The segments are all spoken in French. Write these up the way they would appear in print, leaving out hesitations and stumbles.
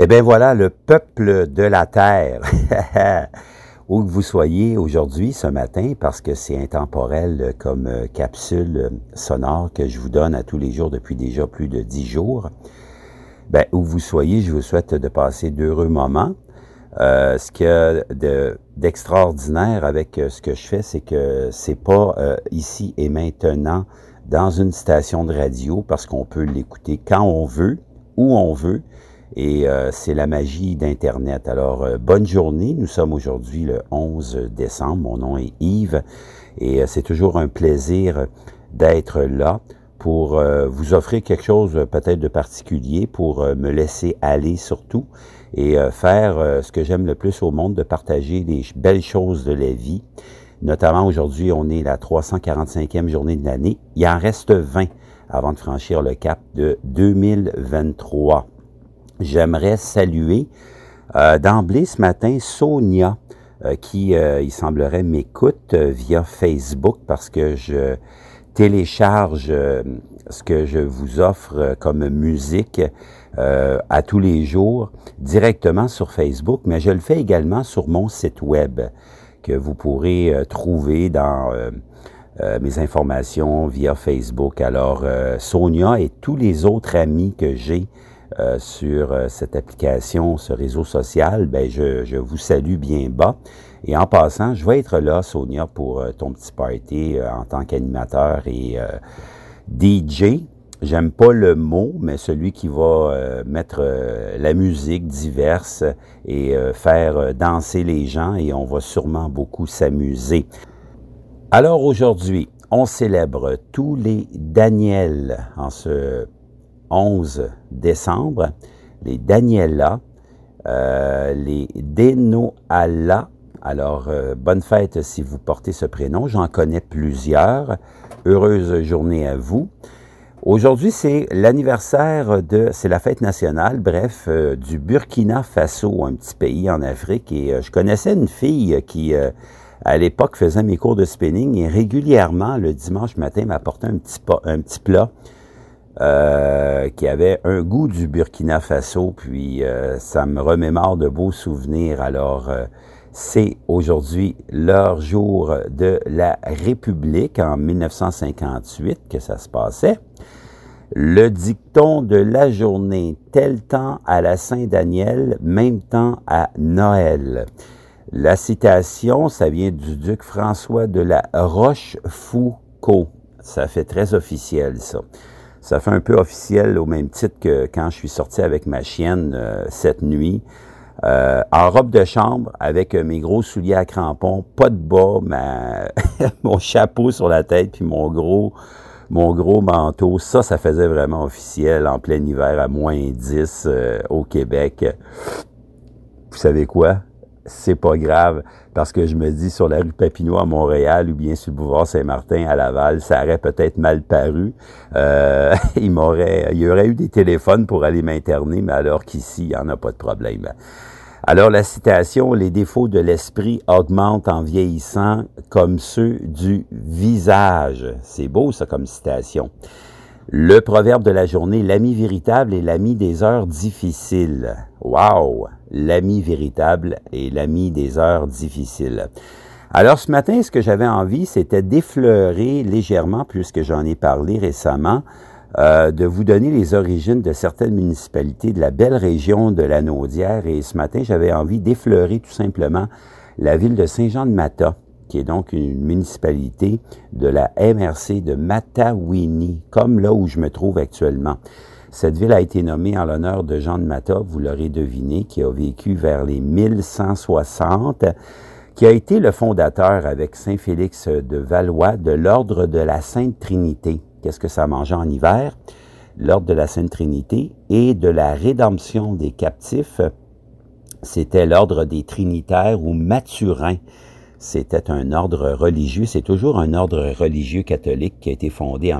Eh bien voilà, le peuple de la Terre, où que vous soyez aujourd'hui, ce matin, parce que c'est intemporel comme capsule sonore que je vous donne à tous les jours depuis déjà plus de 10 jours, ben, où vous soyez, je vous souhaite de passer d'heureux moments. Ce qu'il y a d'extraordinaire avec ce que je fais, c'est que c'est pas ici et maintenant dans une station de radio, parce qu'on peut l'écouter quand on veut, où on veut, et c'est la magie d'Internet. Alors, bonne journée. Nous sommes aujourd'hui le 11 décembre. Mon nom est Yves et c'est toujours un plaisir d'être là pour vous offrir quelque chose peut-être de particulier, pour me laisser aller surtout et faire ce que j'aime le plus au monde, de partager les belles choses de la vie. Notamment aujourd'hui, on est la 345e journée de l'année. Il en reste 20 avant de franchir le cap de 2023. J'aimerais saluer d'emblée ce matin Sonia qui, il semblerait, m'écoute via Facebook parce que je télécharge ce que je vous offre comme musique à tous les jours directement sur Facebook, mais je le fais également sur mon site web que vous pourrez trouver dans mes informations via Facebook. Alors, Sonia et tous les autres amis que j'ai sur cette application, ce réseau social, ben je vous salue bien bas. Et en passant, je vais être là, Sonia, pour ton petit party en tant qu'animateur et DJ. J'aime pas le mot, mais celui qui va mettre la musique diverse et faire danser les gens, et on va sûrement beaucoup s'amuser. Alors aujourd'hui, on célèbre tous les Daniel en ce 11 décembre, les Daniela, les Denoala. Alors, bonne fête si vous portez ce prénom. J'en connais plusieurs. Heureuse journée à vous. Aujourd'hui, c'est l'anniversaire c'est la fête nationale, bref, du Burkina Faso, un petit pays en Afrique. Et je connaissais une fille qui, à l'époque, faisait mes cours de spinning et régulièrement, le dimanche matin, m'apportait un petit plat qui avait un goût du Burkina Faso, puis ça me remémore de beaux souvenirs. Alors, c'est aujourd'hui leur jour de la République, en 1958 que ça se passait. Le dicton de la journée: tel temps à la Saint-Daniel, même temps à Noël. La citation, ça vient du duc François de la Rochefoucauld. Ça fait très officiel, ça. Ça fait un peu officiel au même titre que quand je suis sorti avec ma chienne cette nuit, en robe de chambre, avec mes gros souliers à crampons, pas de bas, mon chapeau sur la tête, puis mon gros manteau. Ça faisait vraiment officiel en plein hiver à -10 au Québec. Vous savez quoi? C'est pas grave, parce que je me dis, sur la rue Papineau à Montréal ou bien sur le boulevard Saint-Martin à Laval, ça aurait peut-être mal paru. Il y aurait eu des téléphones pour aller m'interner, mais alors qu'ici, il n'y en a pas de problème. Alors, la citation: les défauts de l'esprit augmentent en vieillissant comme ceux du visage. C'est beau, ça, comme citation. Le proverbe de la journée: l'ami véritable est l'ami des heures difficiles. Wow! L'ami véritable est l'ami des heures difficiles. Alors, ce matin, ce que j'avais envie, c'était d'effleurer légèrement, puisque j'en ai parlé récemment, de vous donner les origines de certaines municipalités de la belle région de la Naudière. Et ce matin, j'avais envie d'effleurer tout simplement la ville de Saint-Jean-de-Mata, qui est donc une municipalité de la MRC de Matawini, comme là où je me trouve actuellement. Cette ville a été nommée en l'honneur de Jean de Mata, vous l'aurez deviné, qui a vécu vers les 1160, qui a été le fondateur avec Saint Félix de Valois de l'Ordre de la Sainte Trinité. Qu'est-ce que ça mangeait en hiver? L'Ordre de la Sainte Trinité et de la Rédemption des captifs. C'était l'Ordre des Trinitaires ou Mathurins. C'était un ordre religieux, c'est toujours un ordre religieux catholique qui a été fondé en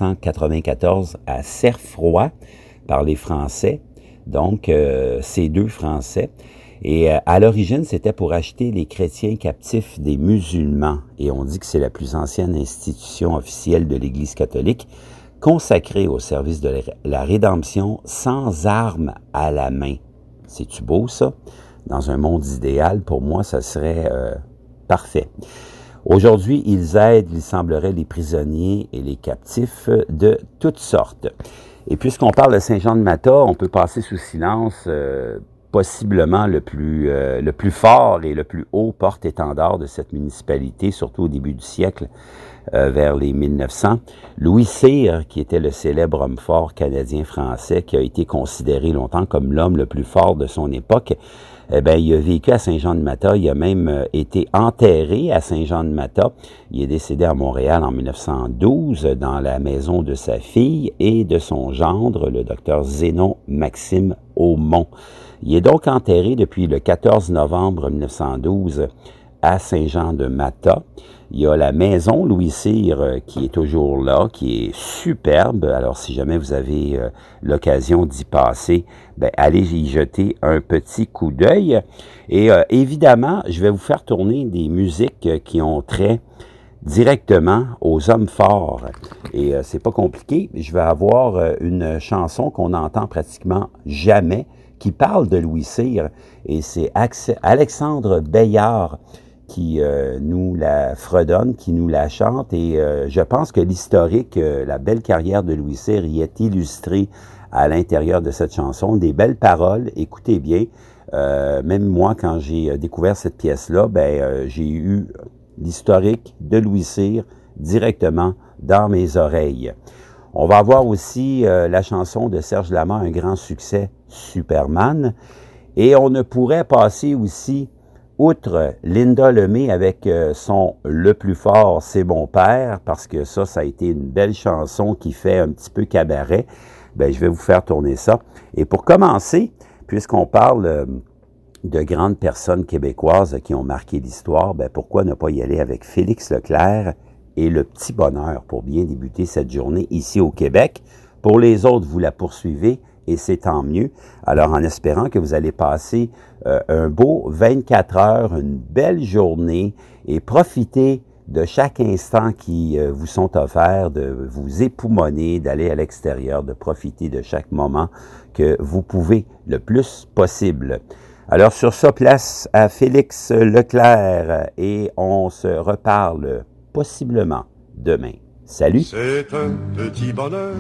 1194 à Cerfroy par les Français, donc ces deux Français. Et à l'origine, c'était pour acheter les chrétiens captifs des musulmans. Et on dit que c'est la plus ancienne institution officielle de l'Église catholique consacrée au service de la rédemption sans armes à la main. C'est-tu beau, ça? Dans un monde idéal, pour moi, ça serait parfait. Aujourd'hui, ils aident, il semblerait, les prisonniers et les captifs de toutes sortes. Et puisqu'on parle de Saint-Jean-de-Mata, on peut passer sous silence possiblement le plus fort et le plus haut porte-étendard de cette municipalité, surtout au début du siècle, vers les 1900. Louis Cyr, qui était le célèbre homme fort canadien-français, qui a été considéré longtemps comme l'homme le plus fort de son époque, eh bien, il a vécu à Saint-Jean-de-Mata, il a même été enterré à Saint-Jean-de-Mata. Il est décédé à Montréal en 1912 dans la maison de sa fille et de son gendre, le docteur Zénon-Maxime Aumont. Il est donc enterré depuis le 14 novembre 1912 à Saint-Jean-de-Mata. Il y a la maison Louis Cyr qui est toujours là, qui est superbe. Alors, si jamais vous avez l'occasion d'y passer, ben, allez y jeter un petit coup d'œil. Et évidemment, je vais vous faire tourner des musiques qui ont trait directement aux hommes forts. Et c'est pas compliqué. Je vais avoir une chanson qu'on n'entend pratiquement jamais, qui parle de Louis Cyr. Et c'est Alexandre Bayard qui nous la fredonne, qui nous la chante, et je pense que l'historique, la belle carrière de Louis Cyr y est illustrée à l'intérieur de cette chanson. Des belles paroles, écoutez bien. Même moi, quand j'ai découvert cette pièce-là, j'ai eu l'historique de Louis Cyr directement dans mes oreilles. On va avoir aussi la chanson de Serge Lama, un grand succès, Superman. Et on ne pourrait passer aussi outre Linda Lemay avec son « Le plus fort, c'est mon père », parce que ça a été une belle chanson qui fait un petit peu cabaret, ben, je vais vous faire tourner ça. Et pour commencer, puisqu'on parle de grandes personnes québécoises qui ont marqué l'histoire, ben, pourquoi ne pas y aller avec Félix Leclerc et Le Petit Bonheur pour bien débuter cette journée ici au Québec. Pour les autres, vous la poursuivez, et c'est tant mieux. Alors, en espérant que vous allez passer un beau 24 heures, une belle journée, et profiter de chaque instant qui vous sont offerts, de vous époumoner, d'aller à l'extérieur, de profiter de chaque moment que vous pouvez le plus possible. Alors, sur ça, place à Félix Leclerc, et on se reparle possiblement demain. Salut! C'est un petit bonheur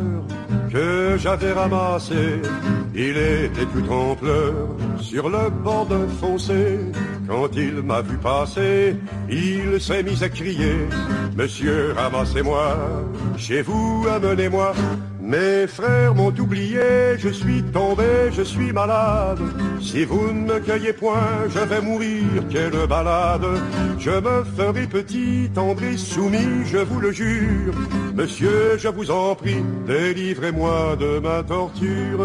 que j'avais ramassé. Il était tout en pleurs sur le bord d'un fossé. Quand il m'a vu passer, il s'est mis à crier: Monsieur, ramassez-moi, chez vous, amenez-moi. Mes frères m'ont oublié, je suis tombé, je suis malade. Si vous ne me cueillez point, je vais mourir, quelle balade. Je me ferai petit, tendre et soumis, je vous le jure. Monsieur, je vous en prie, délivrez-moi de ma torture.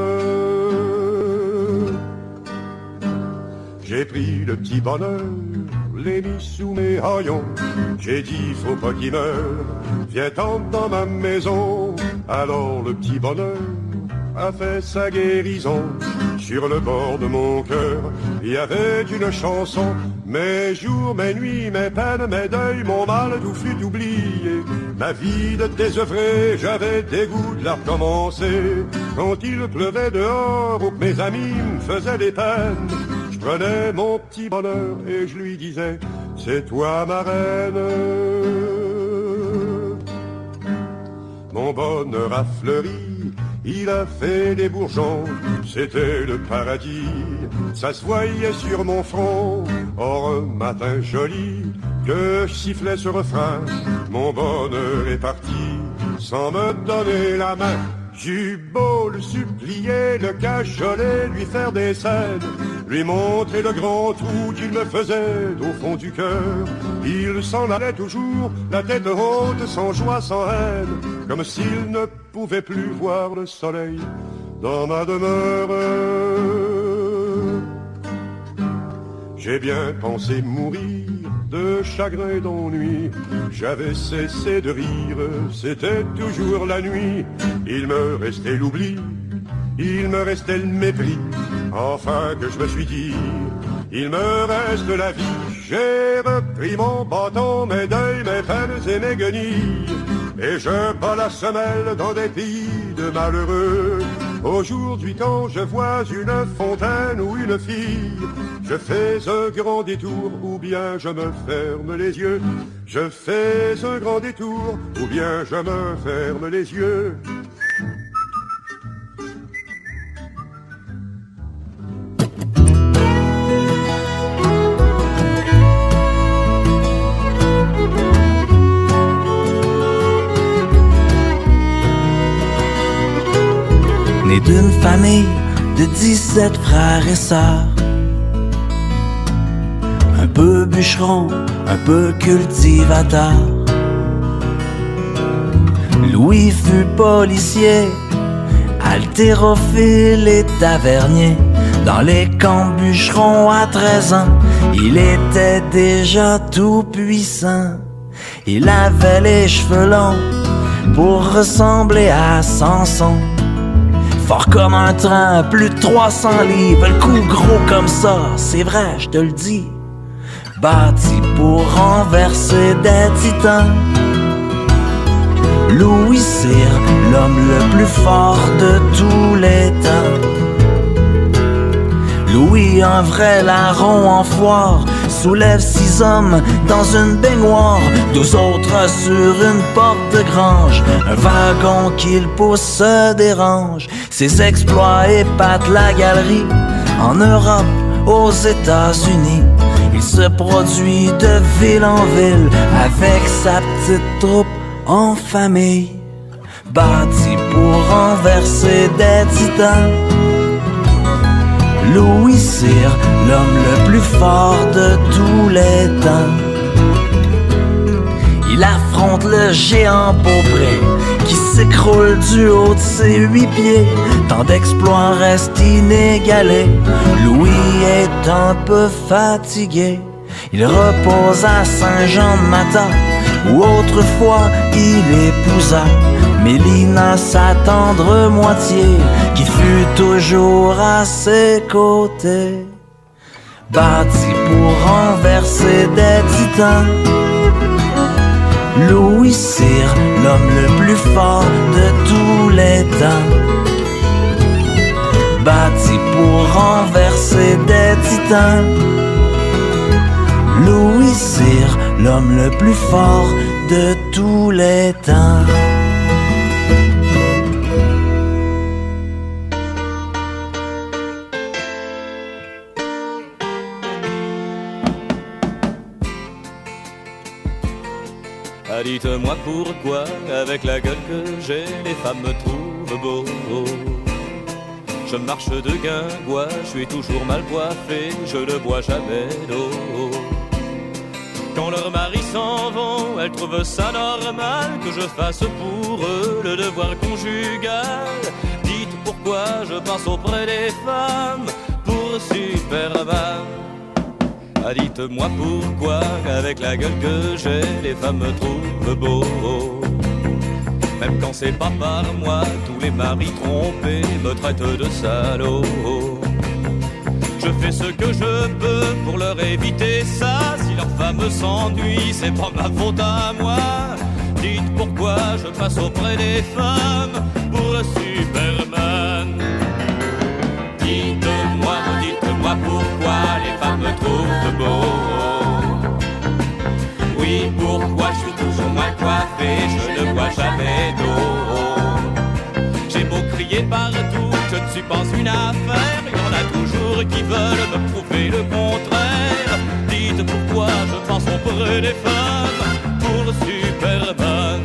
J'ai pris le petit bonheur, l'ai mis sous mes haillons. J'ai dit, faut pas qu'il meure, viens-t'en dans ma maison. Alors le petit bonheur a fait sa guérison. Sur le bord de mon cœur, il y avait une chanson. Mes jours, mes nuits, mes peines, mes deuils, mon mal, tout fut oublié. Ma vie de désœuvré, j'avais dégoût de la recommencer. Quand il pleuvait dehors, ou que mes amis me faisaient des peines, je prenais mon petit bonheur et je lui disais, c'est toi ma reine. Mon bonheur a fleuri, il a fait des bourgeons, c'était le paradis, ça se voyait sur mon front. Or un matin joli, que je sifflais ce refrain, mon bonheur est parti, sans me donner la main. J'eus beau le supplier, le cajoler, lui faire des scènes, lui montrer le grand trou qu'il me faisait au fond du cœur. Il s'en allait toujours, la tête haute, sans joie, sans haine, comme s'il ne pouvait plus voir le soleil dans ma demeure. J'ai bien pensé mourir de chagrin et d'ennui. J'avais cessé de rire, c'était toujours la nuit. Il me restait l'oubli, il me restait le mépris. Enfin que je me suis dit, il me reste la vie. J'ai repris mon bâton, mes deuils, mes peines et mes guenilles, et je bats la semelle dans des pays de malheureux. Aujourd'hui quand je vois une fontaine ou une fille, je fais un grand détour ou bien je me ferme les yeux. Je fais un grand détour ou bien je me ferme les yeux. Né d'une famille de 17 frères et sœurs, un peu bûcheron, un peu cultivateur. Louis fut policier, haltérophile et tavernier. Dans les camps bûcherons à 13 ans, il était déjà tout puissant. Il avait les cheveux longs pour ressembler à Samson. Fort comme un train, plus de 300 livres, le cou gros comme ça, c'est vrai, je te le dis. Bâti pour renverser des titans. Louis Cyr, l'homme le plus fort de tous les temps. Louis, un vrai larron en foire, soulève 6 hommes dans une baignoire, 12 autres sur une porte de grange. Un wagon qu'il pousse se dérange. Ses exploits épatent la galerie. En Europe, aux États-Unis, il se produit de ville en ville avec sa petite troupe en famille. Bâti pour renverser des titans. Louis Cyr, l'homme le plus fort de tous les temps. Il affronte le géant Beaupré qui s'écroule du haut de ses 8 pieds. Tant d'exploits restent inégalés. Louis est un peu fatigué. Il repose à Saint-Jean-de-Mata, où autrefois il épousa Mélina, sa tendre moitié, qui fut toujours à ses côtés. Bâti pour renverser des titans. Louis Cyr, l'homme le plus fort de tous les temps. Bâti pour renverser des titans. Louis Cyr, l'homme le plus fort de tous les temps. Ah, dites-moi pourquoi, avec la gueule que j'ai, les femmes me trouvent beau. Je marche de guingois, je suis toujours mal coiffé, je ne bois jamais d'eau. Quand leurs maris s'en vont, elles trouvent ça normal que je fasse pour eux le devoir conjugal. Dites pourquoi je passe auprès des femmes pour Superman. Ah, dites-moi pourquoi, avec la gueule que j'ai, les femmes me trouvent beau. Même quand c'est pas par moi, tous les maris trompés me traitent de salaud. Je fais ce que je peux pour leur éviter ça. Si leur femme s'ennuie, c'est pas ma faute à moi. Dites pourquoi je passe auprès des femmes pour Superman. Dites-moi pourquoi les femmes me trouvent beau. Oui, pourquoi je suis toujours mal coiffé, je ne bois jamais d'eau. J'ai beau crier partout, je ne suis pas une affaire. Il y en a toujours qui veulent me prouver le contraire. Dites pourquoi je passe auprès des femmes pour Superman.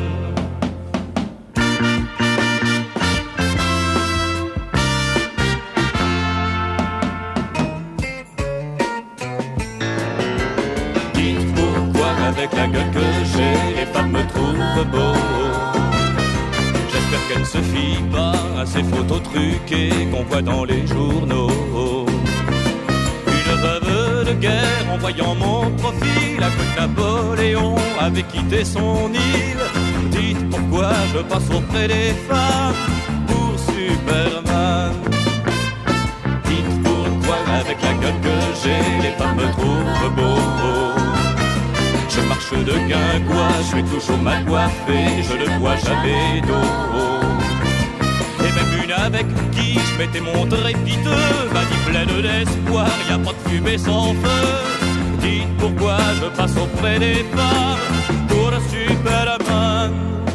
Dites pourquoi avec la gueule que j'ai, les femmes me trouvent beau. J'espère qu'elle ne se fie pas à ces photos truquées qu'on voit dans les journaux. Une veuve de guerre en voyant mon profil, après que Napoléon avait quitté son île. Dites pourquoi je passe auprès des femmes pour Superman. Dites pourquoi avec la gueule que j'ai, les femmes me trouvent beau. Je marche de guingois, je suis toujours mal coiffé, je ne bois jamais d'eau. Et même copine avec qui je m'étais montré piteux m'a dit pleine d'espoir, y a pas de fumée sans feu. Dites pourquoi je passe auprès des femmes pour un Superman.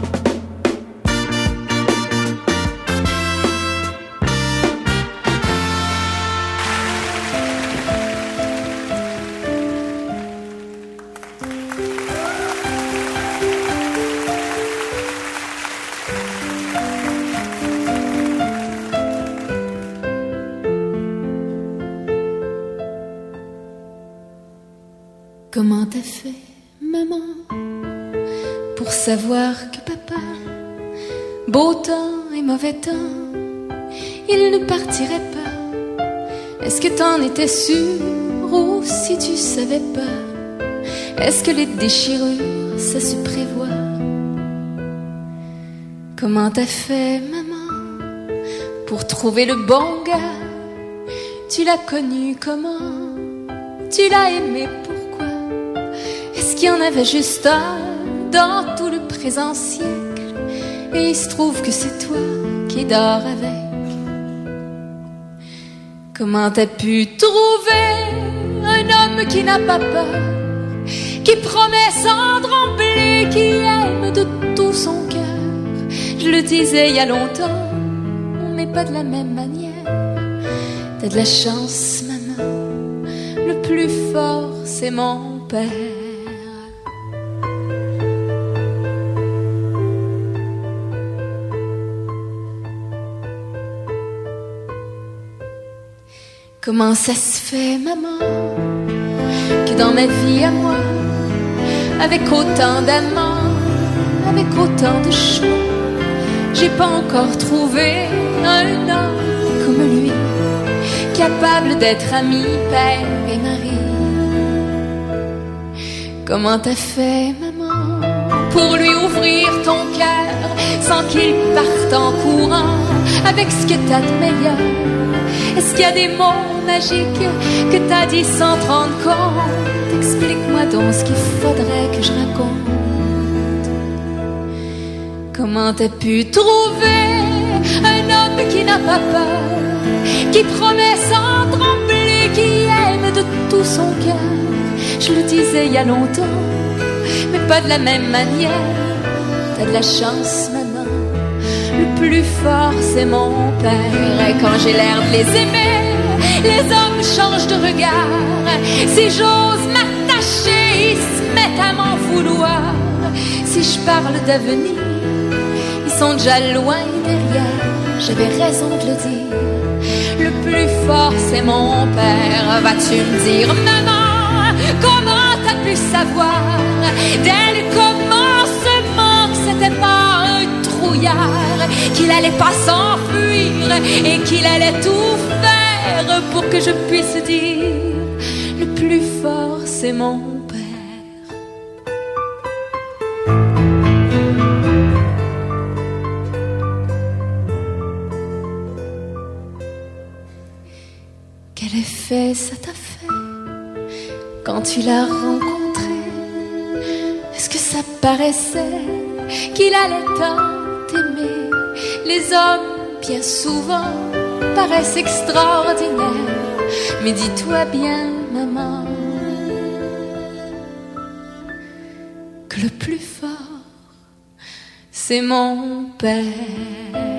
Comment t'as fait, maman, pour savoir que papa, beau temps et mauvais temps, il ne partirait pas? Est-ce que t'en étais sûre ou si tu savais pas? Est-ce que les déchirures, ça se prévoit? Comment t'as fait, maman, pour trouver le bon gars? Tu l'as connu comment? Tu l'as aimé pourquoi? Est-ce qu'il y en avait juste un dans tout le présent siècle? Et il se trouve que c'est toi qui dors avec. Comment t'as pu trouver un homme qui n'a pas peur, qui promet sans trembler, qui aime de tout son cœur? Je le disais il y a longtemps, mais pas de la même manière. T'as de la chance, maman, le plus fort c'est mon père. Comment ça se fait, maman, que dans ma vie à moi, avec autant d'amants, avec autant de choix, j'ai pas encore trouvé un homme comme lui, capable d'être ami, père et mari? Comment t'as fait, maman, pour lui ouvrir ton cœur sans qu'il parte en courant avec ce que t'as de meilleur? Est-ce qu'il y a des mots magiques que t'as dit sans te rendre compte? Explique-moi donc ce qu'il faudrait que je raconte. Comment t'as pu trouver un homme qui n'a pas peur, qui promet sans trembler, qui aime de tout son cœur? Je le disais il y a longtemps, mais pas de la même manière. T'as de la chance, maman, le plus fort c'est mon père. Et quand j'ai l'air de les aimer, les hommes changent de regard. Si j'ose m'attacher, ils se mettent à m'en vouloir. Si je parle d'avenir, ils sont déjà loin derrière. J'avais raison de le dire, le plus fort c'est mon père. Vas-tu me dire, maman, comment t'as pu savoir dès le commencement que c'était pas un trouillard, qu'il allait pas s'enfuir et qu'il allait tout faire pour que je puisse dire, le plus fort c'est mon père. Quel effet ça t'a fait quand tu l'as rencontré? Est-ce que ça paraissait qu'il allait tant t'aimer? Les hommes, bien souvent, paraissent extraordinaires, mais dis-toi bien, maman, que le plus fort, c'est mon père.